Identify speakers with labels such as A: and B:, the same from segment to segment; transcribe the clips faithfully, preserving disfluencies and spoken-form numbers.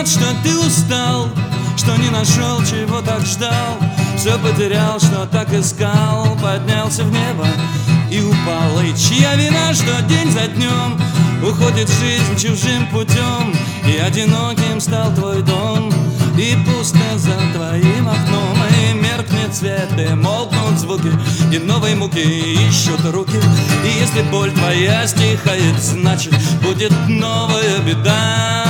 A: виноват, что ты устал, что не нашел, чего так ждал, все потерял, что так искал, поднялся в небо и упал. И чья вина, что день за днем уходит жизнь чужим путем, и одиноким стал твой дом, и пусто за твоим окном, и меркнет свет, и молкнут звуки, и новые муки ищут руки. И если боль твоя стихает, значит будет новая беда.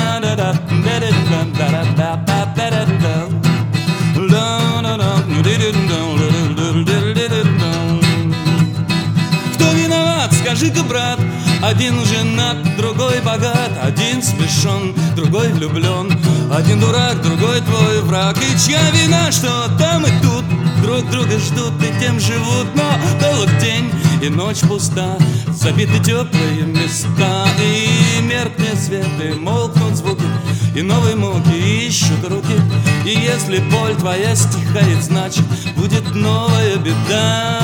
A: Кто виноват, скажи-ка, брат? Один женат, другой богат, один смешон, другой влюблен, один дурак, другой твой враг. И чья вина, что там и тут друг друга ждут и тем живут, но долг день и ночь пуста, забиты теплые места, и меркнет свет, и молкнут звуки, и новые муки ищут руки. И если боль твоя стихает, значит будет новая беда.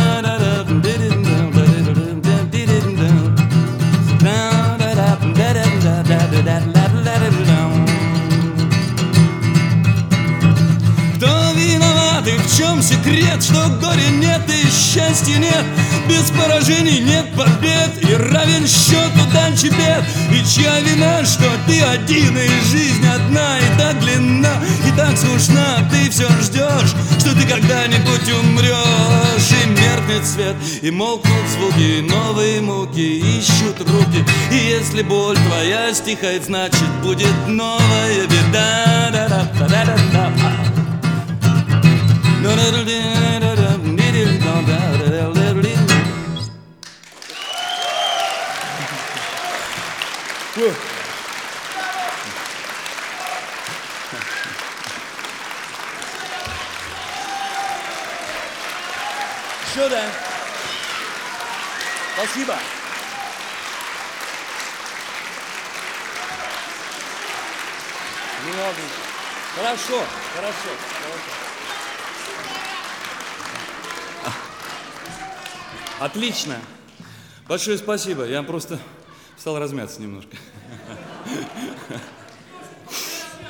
A: Кто виноват и в чем секрет, что горя нет и счастья нет, без поражений нет побед, и равен счету дальше бед? И чья вина, что ты один, и жизнь одна, и так длинна, и так скучна, ты все ждешь, что ты когда-нибудь умрешь. И меркнет свет, и молкнут звуки, и новые муки ищут руки. И если боль твоя стихает, значит будет новая беда.
B: Что да? Спасибо. Немного. Хорошо, хорошо, хорошо.
A: Отлично. Большое спасибо. Я просто стал размяться немножко.